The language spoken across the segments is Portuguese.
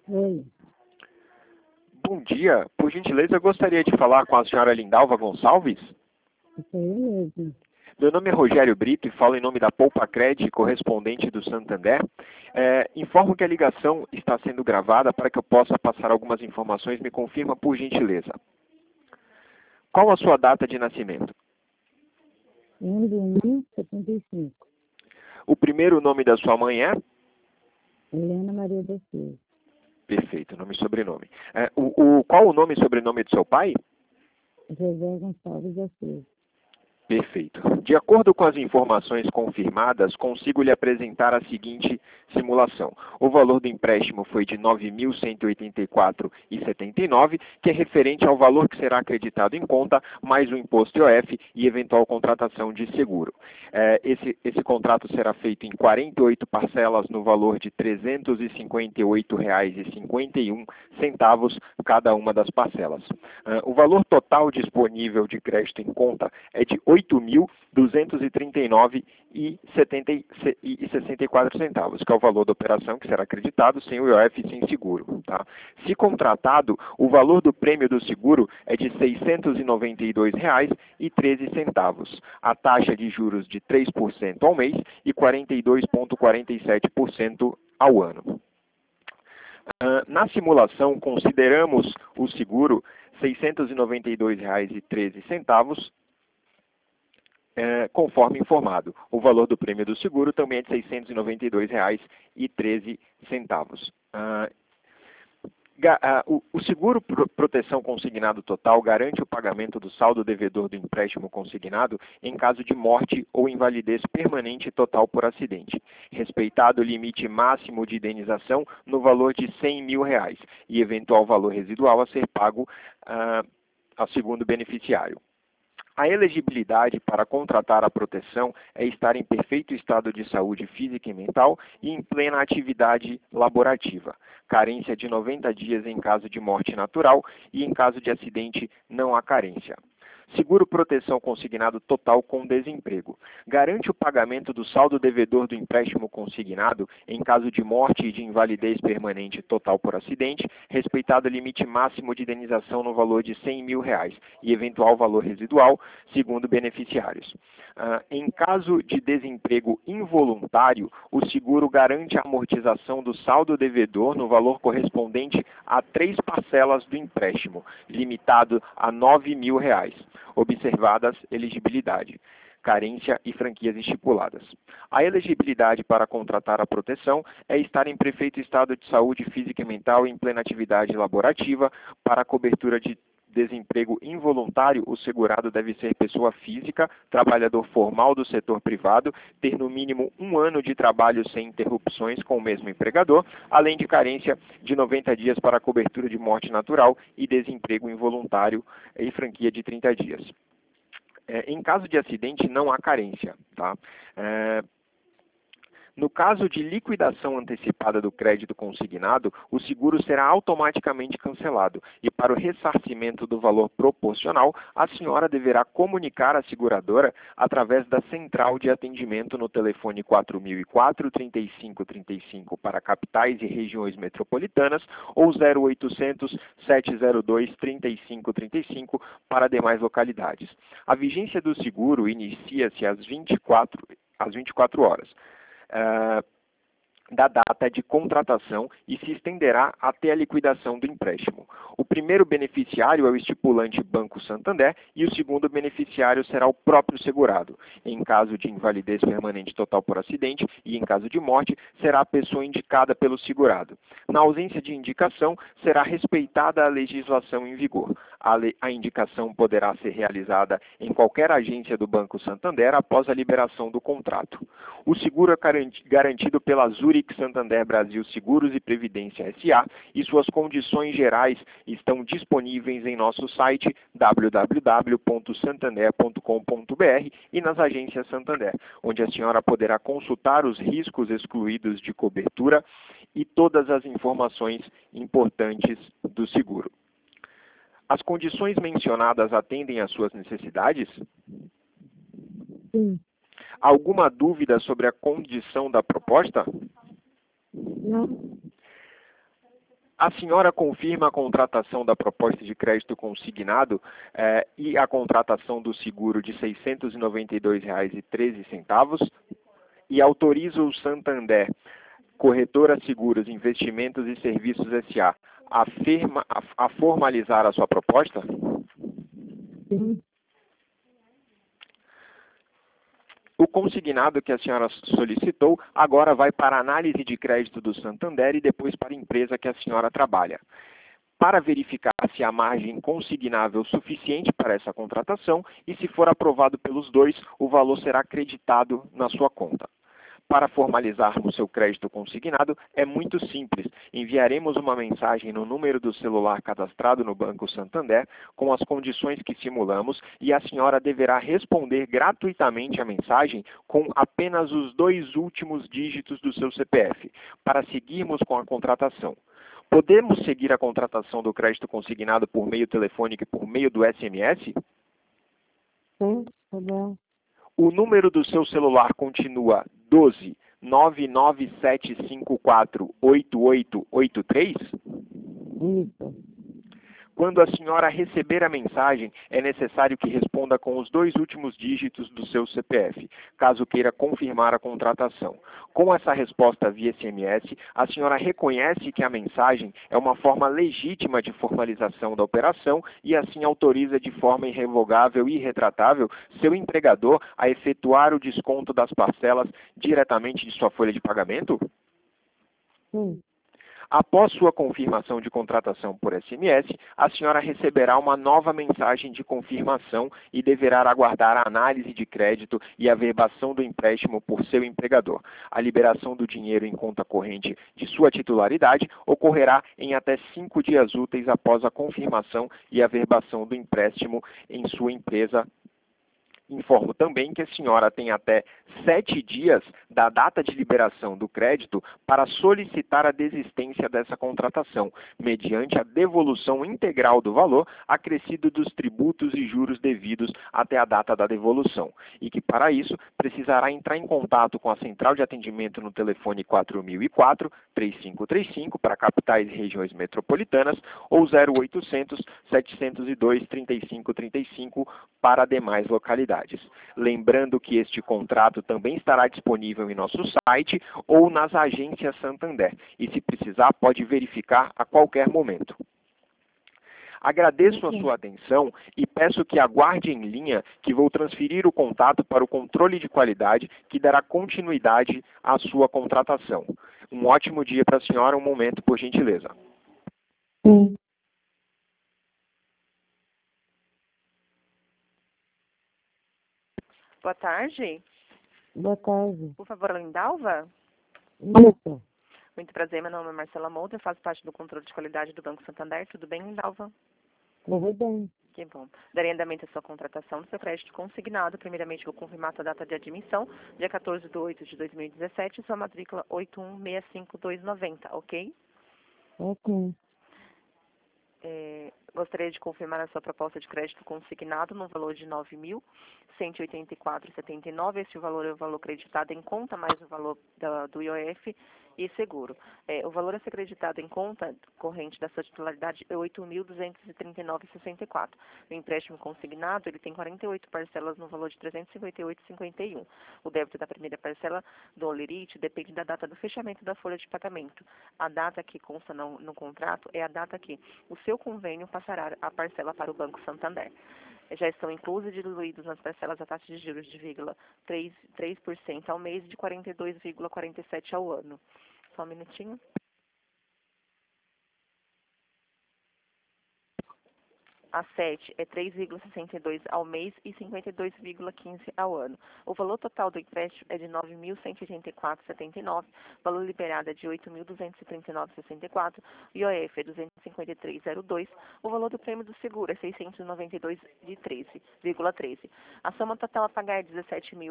Oi, Bom dia. Por gentileza, eu gostaria de falar com a senhora Lindalva Gonçalves. sou eu mesmo. Meu nome é Rogério Brito e falo em nome da Poupa Cred, correspondente do Santander. Informo que a ligação está sendo gravada para que eu possa passar algumas informações. Me confirma, por gentileza. Qual a sua data de nascimento? 1/1/75. O primeiro nome da sua mãe é? Helena Maria da Silva. Perfeito, nome e sobrenome. Qual o nome e sobrenome do seu pai? José Gonçalves da Silva. Perfeito. De acordo com as informações confirmadas, consigo lhe apresentar a seguinte simulação. O valor do empréstimo foi de R$ 9.184,79, que é referente ao valor que será acreditado em conta, mais o imposto IOF e eventual contratação de seguro. Esse contrato será feito em 48 parcelas no valor de R$ 358,51 cada uma das parcelas. O valor total disponível de crédito em conta é de R$ 8.239,64, que é o valor da operação que será acreditado sem o IOF e sem seguro. Tá? Se contratado, o valor do prêmio do seguro é de R$ 692,13, a taxa de juros de 3% ao mês e 42,47% ao ano. Na simulação, consideramos o seguro R$ 692,13, conforme informado. O valor do prêmio do seguro também é de R$ 692,13. O seguro proteção consignado total garante o pagamento do saldo devedor do empréstimo consignado em caso de morte ou invalidez permanente total por acidente, respeitado o limite máximo de indenização no valor de R$ 100 mil e eventual valor residual a ser pago ao segundo beneficiário. A elegibilidade para contratar a proteção é estar em perfeito estado de saúde física e mental e em plena atividade laborativa. Carência de 90 dias em caso de morte natural e em caso de acidente não há carência. Seguro proteção consignado total com desemprego. Garante o pagamento do saldo devedor do empréstimo consignado em caso de morte e de invalidez permanente total por acidente, respeitado o limite máximo de indenização no valor de R$ 100 mil e eventual valor residual, segundo beneficiários. Em caso de desemprego involuntário, o seguro garante a amortização do saldo devedor no valor correspondente a 3 parcelas do empréstimo, limitado a R$ 9 mil. Observadas elegibilidade, carência e franquias estipuladas. A elegibilidade para contratar a proteção é estar em perfeito estado de saúde física e mental e em plena atividade laborativa. Para a cobertura de desemprego involuntário, o segurado deve ser pessoa física, trabalhador formal do setor privado, ter no mínimo 1 ano de trabalho sem interrupções com o mesmo empregador, além de carência de 90 dias para a cobertura de morte natural e desemprego involuntário e franquia de 30 dias. Em caso de acidente, não há carência. Tá? No caso de liquidação antecipada do crédito consignado, o seguro será automaticamente cancelado e, para o ressarcimento do valor proporcional, a senhora deverá comunicar à seguradora através da central de atendimento no telefone 4004-3535 para capitais e regiões metropolitanas ou 0800 702 3535 para demais localidades. A vigência do seguro inicia-se às 24 horas. Da data de contratação e se estenderá até a liquidação do empréstimo. O primeiro beneficiário é o estipulante Banco Santander e o segundo beneficiário será o próprio segurado. Em caso de invalidez permanente total por acidente e em caso de morte, será a pessoa indicada pelo segurado. Na ausência de indicação, será respeitada a legislação em vigor. A indicação poderá ser realizada em qualquer agência do Banco Santander após a liberação do contrato. O seguro é garantido pela Zurich Santander Brasil Seguros e Previdência S.A. e suas condições gerais estão disponíveis em nosso site www.santander.com.br e nas agências Santander, onde a senhora poderá consultar os riscos excluídos de cobertura e todas as informações importantes do seguro. As condições mencionadas atendem às suas necessidades? Sim. Alguma dúvida sobre a condição da proposta? Não. A senhora confirma a contratação da proposta de crédito consignado e a contratação do seguro de R$ 692,13 e autoriza o Santander, Corretora Seguros, Investimentos e Serviços S.A., a formalizar a sua proposta? Sim. O consignado que a senhora solicitou agora vai para a análise de crédito do Santander e depois para a empresa que a senhora trabalha. Para verificar se há margem consignável suficiente para essa contratação e, se for aprovado pelos dois, o valor será creditado na sua conta. Para formalizarmos seu crédito consignado, é muito simples. Enviaremos uma mensagem no número do celular cadastrado no Banco Santander com as condições que simulamos e a senhora deverá responder gratuitamente a mensagem com apenas os 2 últimos dígitos do seu CPF, para seguirmos com a contratação. Podemos seguir a contratação do crédito consignado por meio telefônico e por meio do SMS? Sim, tá bom. O número do seu celular continua 12 99754 8883? Isso. Quando a senhora receber a mensagem, é necessário que responda com os 2 últimos dígitos do seu CPF, caso queira confirmar a contratação. Com essa resposta via SMS, a senhora reconhece que a mensagem é uma forma legítima de formalização da operação e assim autoriza de forma irrevogável e irretratável seu empregador a efetuar o desconto das parcelas diretamente de sua folha de pagamento? Sim. Após sua confirmação de contratação por SMS, a senhora receberá uma nova mensagem de confirmação e deverá aguardar a análise de crédito e a verbação do empréstimo por seu empregador. A liberação do dinheiro em conta corrente de sua titularidade ocorrerá em até 5 dias úteis após a confirmação e a verbação do empréstimo em sua empresa. Informo também que a senhora tem até 7 dias da data de liberação do crédito para solicitar a desistência dessa contratação, mediante a devolução integral do valor acrescido dos tributos e juros devidos até a data da devolução, e que, para isso, precisará entrar em contato com a central de atendimento no telefone 4004-3535 para capitais e regiões metropolitanas ou 0800 702 3535 para demais localidades. Lembrando que este contrato também estará disponível em nosso site ou nas agências Santander e, se precisar, pode verificar a qualquer momento. Agradeço a sua atenção e peço que aguarde em linha que vou transferir o contato para o controle de qualidade que dará continuidade à sua contratação. Um ótimo dia para a senhora, um momento, por gentileza. Sim. Boa tarde. Boa tarde. Por favor, Lindalva? Isso. Muito prazer, meu nome é Marcela Molder, eu faço parte do controle de qualidade do Banco Santander. Tudo bem, Lindalva? Tudo bem. Que bom. Darei andamento à sua contratação do seu crédito consignado. Primeiramente, vou confirmar a sua data de admissão, dia 14/8/2017, sua matrícula 8165290, ok? Ok. Gostaria de confirmar a sua proposta de crédito consignado no valor de R$ 9.184,79. Este valor é o valor creditado em conta, mais o valor do IOF e seguro. O valor a ser creditado em conta corrente da sua titularidade é R$ 8.239,64. O empréstimo consignado ele tem 48 parcelas no valor de R$ 358,51. O débito da primeira parcela do Olerite depende da data do fechamento da folha de pagamento. A data que consta no contrato é a data que o seu convênio passará a parcela para o Banco Santander. Já estão inclusos e diluídos nas parcelas a taxa de juros de 3% ao mês e de 42,47% ao ano. Só um minutinho. A 7 é 3,62 ao mês e 52,15 ao ano. O valor total do empréstimo é de R$ 9.184,79, valor liberado é de R$ 8.239,64, o IOF é 253,02, o valor do prêmio do seguro é R$ 692,13. A soma total a pagar é R$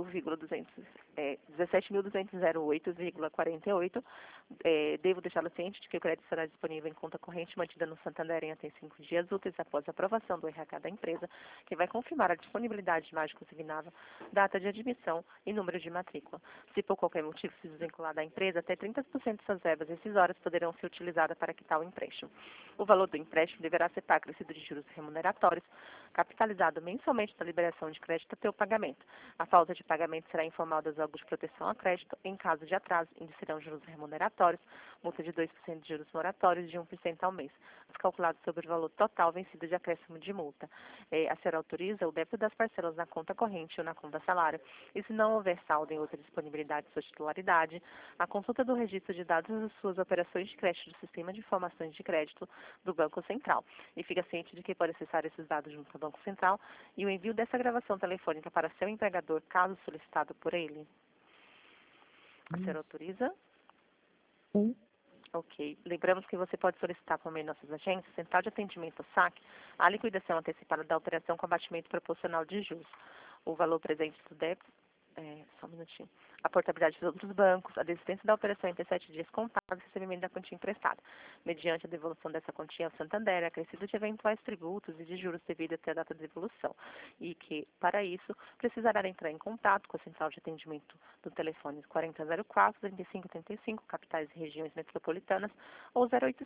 17.208,48. Devo deixá-lo ciente de que o crédito será disponível em conta corrente mantida no Santander em até 5 dias úteis após a aprovação. aprovação do RH da empresa, que vai confirmar a disponibilidade de imagem consignável, data de admissão e número de matrícula. Se por qualquer motivo se desvincular da empresa, até 30% de suas verbas rescisórias poderão ser utilizadas para quitar o empréstimo. O valor do empréstimo deverá ser pago acrescido de juros remuneratórios, capitalizado mensalmente na liberação de crédito até o pagamento. A falta de pagamento será informada aos órgãos de proteção a crédito. Em caso de atraso, incidirão juros remuneratórios, multa de 2% de juros moratórios de 1% ao mês, calculado sobre o valor total vencido de acréscimo de multa. A senhora autoriza o débito das parcelas na conta corrente ou na conta salário, e se não houver saldo em outra disponibilidade de sua titularidade, a consulta do registro de dados das suas operações de crédito do Sistema de Informações de Crédito do Banco Central. E fica ciente de que pode acessar esses dados junto ao Banco Central e o envio dessa gravação telefônica para seu empregador, caso solicitado por ele. A senhora autoriza? Sim. Ok. Lembramos que você pode solicitar por meio de nossas agências, Central de Atendimento SAC, a liquidação antecipada da operação com abatimento proporcional de juros. O valor presente do débito, só um minutinho, a portabilidade dos outros bancos, a desistência da operação em até 7 dias contábeis e recebimento da quantia emprestada, mediante a devolução dessa quantia ao Santander, acrescido de eventuais tributos e de juros devido até a data de devolução, e que, para isso, precisará entrar em contato com a Central de Atendimento do telefone 4004-3535, capitais e regiões metropolitanas, ou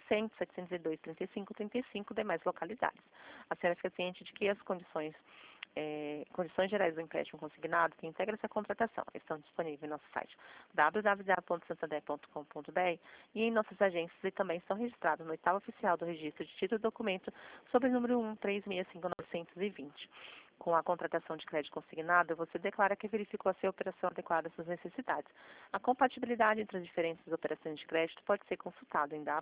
0800-702-3535, demais localidades. A senhora fica ciente de que as condições gerais do empréstimo consignado que integra essa contratação estão disponíveis em nosso site www.santander.com.br e em nossas agências e também estão registrados no oitavo oficial do registro de título e documento sob o número 1365920. Com a contratação de crédito consignado, você declara que verificou a sua operação adequada às suas necessidades. A compatibilidade entre as diferentes operações de crédito pode ser consultada em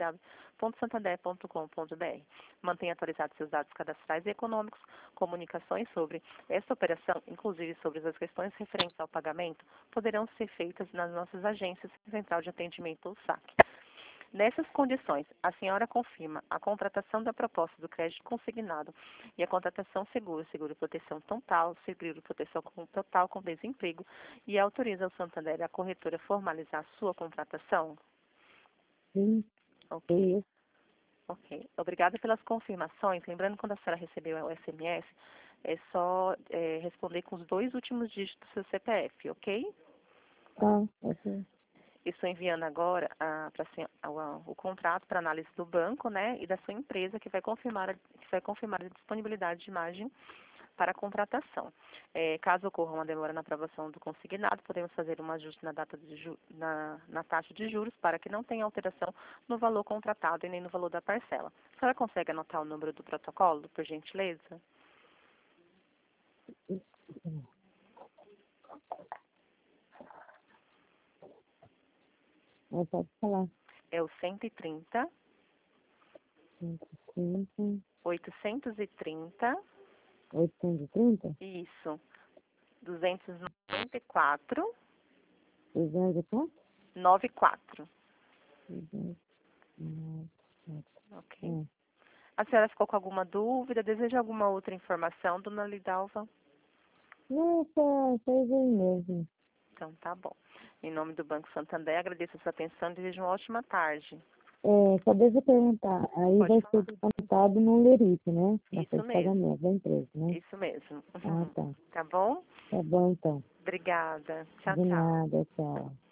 www.santander.com.br. Mantenha atualizados seus dados cadastrais e econômicos. Comunicações sobre esta operação, inclusive sobre as questões referentes ao pagamento, poderão ser feitas nas nossas agências Central de Atendimento ou SAC. Nessas condições, a senhora confirma a contratação da proposta do crédito consignado e a contratação seguro proteção total, seguro proteção total com desemprego e autoriza o Santander e a corretora a formalizar sua contratação? Sim. Ok. Ok. Obrigada pelas confirmações. Lembrando, quando a senhora recebeu o SMS, é só responder com os 2 últimos dígitos do seu CPF, ok? Tá, ok. Estou enviando agora o contrato para análise do banco, né, e da sua empresa, que vai confirmar a disponibilidade de imagem para a contratação. Caso ocorra uma demora na aprovação do consignado, podemos fazer um ajuste na taxa de juros para que não tenha alteração no valor contratado e nem no valor da parcela. A senhora consegue anotar o número do protocolo, por gentileza? Pode falar. É o 130 105, 830, 830, isso, 294, 204, 94. 294. Ok. A senhora ficou com alguma dúvida? Deseja alguma outra informação, dona Lidalva? Não, só isso aí mesmo. Então, tá bom. Em nome do Banco Santander, agradeço a sua atenção e desejo uma ótima tarde. Só deixa eu perguntar, aí Pode vai falar. ser descontado no Lerite, né? Na Isso folha de mesmo. pagamento da empresa, né? Isso mesmo. Ah, tá. Tá bom? Tá bom, então. Obrigada. Tchau, De tchau. nada, tchau.